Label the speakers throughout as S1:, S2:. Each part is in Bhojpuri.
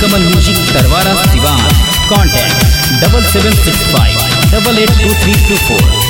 S1: नीलकमल म्यूजिक तरवारा सिवान। कॉन्टैक्ट 7765 882324।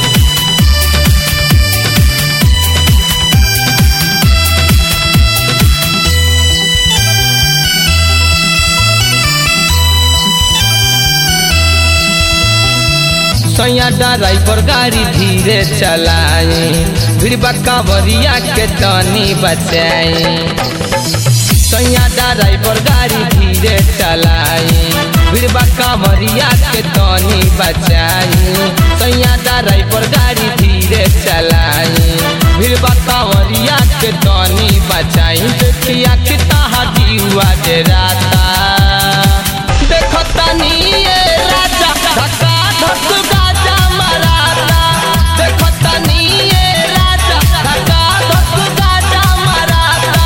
S2: सैया ड्राइवर गाड़ी धीरे चलाए, भीड़ कांवरिया के तनी बचाए। सैया ड्राइवर गाड़ी धीरे चलाए, भीड़ कांवरिया के तनी बचाए। सैया ड्राइवर गाड़ी धीरे चलाए, भीड़ कांवरिया के तनी बचाए। देखिया कितना हजीवा जे राता, देखो तनी ये राजा धक्का धक गाजा मराता। देखो तनी ये राजा धक्का धक गाजा मराता।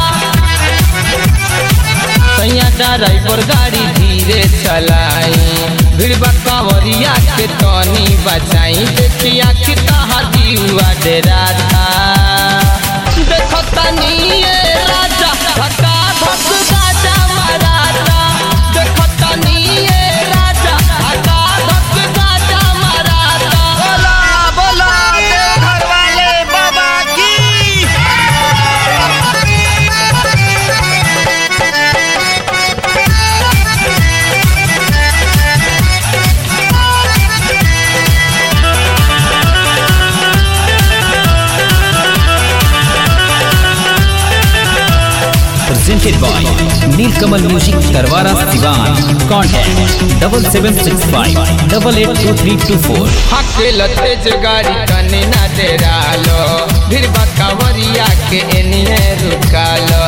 S2: सैया ड्राइवर गाड़ी धीरे चलाए, भीड़ कांवरिया के तनी बचाई। देखिया कितना हजीवा डराता, देखो तनी ये राजा धक्का धक गाजा मराता। देखो तनी ये राजा धक्का धक गाजा मराता।
S3: बोला बोला देवघर वाले बाबा की।
S1: Presented by Neelkamal music Tarwara Siwan. Contact 7765 882324।
S2: हकेल तेज गाड़ी कने ना डेरालो, भीड़ कांवरिया के एनिए रुकालो।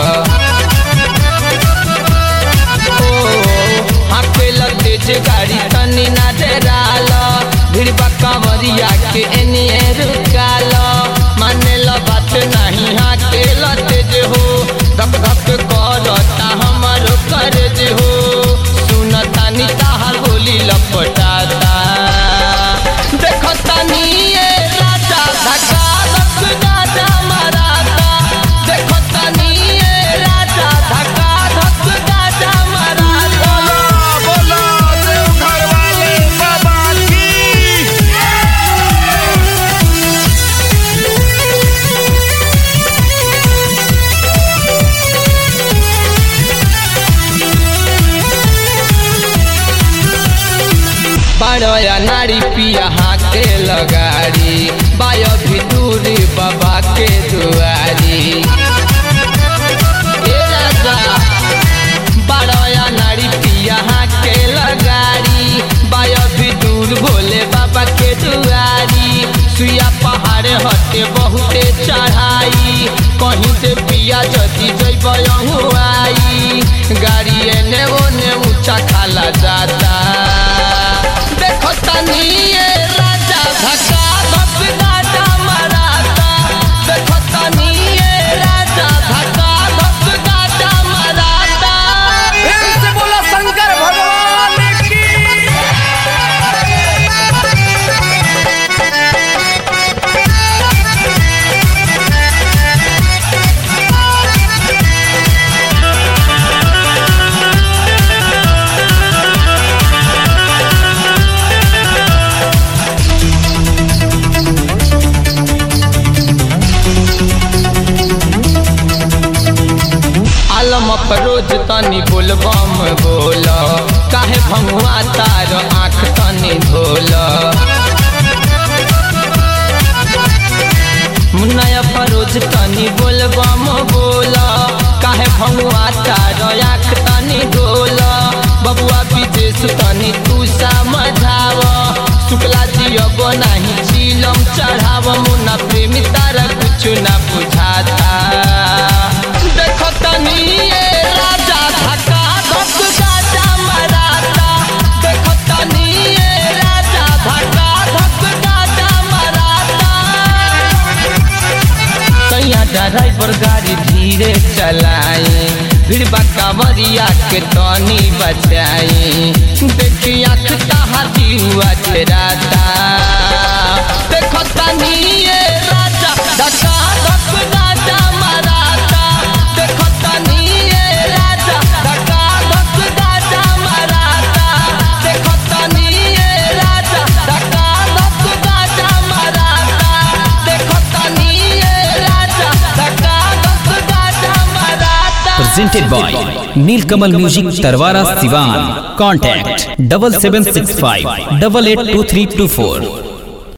S2: हकेल तेज गाड़ी कने ना डेरालो, भीड़ कांवरिया के एनिए रुकालो। माने लो बात नहीं हकेल तेज हो, धक धक करता हमारो करज हो। सुनता नी ताहर बोली लपटाता। देखो तनी ये राजा धक्का धक गाजा मराता। देखो तनी ये राजा धक्का धक गाजा मराता।
S3: बोला देवघर वाले बाबा की।
S2: बड़या नारी पिया हाके लगारी, बायो भी दूरी बाबा के दुआरी। ए राजा बड़या नारी पिया हाके लगारी, बायो भी दूर भोले बाबा के दुआरी। सुइया पहाड़ हटे बहुते चढ़ाई, कहीं से पिया जदी जैब आई। गाड़ी एने ओने ऊंचा खाला जाता। देखो तनी ये राजा धक्का धक गाजा मराता। देखो तनी ये राजा धक्का धक गाजा मराता।
S3: फिर से बोला शंकर भगवान की।
S2: आलम फरोज तनी बोलबम बोल, काहे भंगुआ तार आँख तनी धोल। मुन्ना फरोज तनी बोलबम बोल, काहे भंगुआ तार आँख तनी धोल। बबुआ विदेश तनी तू समझाव, शुक्ला जी अब नहीं चिलम चढ़ाव। मुन्ना प्रेमी तारा कुछ ना बुझाता। देखो तनी ये राजा धक्का धक गाजा मराता। देखो तनी ये राजा धक्का धक गाजा मराता। सैया ड्राइवर गाड़ी धीरे चलाए, भीड़ कांवरिया के तनी बचाए। देखिया कितना हजीवा डराता। देखो तनी ये राजा धक्का धक गाजा मराता। देखो तनी ये राजा धक्का धक गाजा
S1: presented by Nilkamal Music Tarwara Siwan. Contact 7765 882324.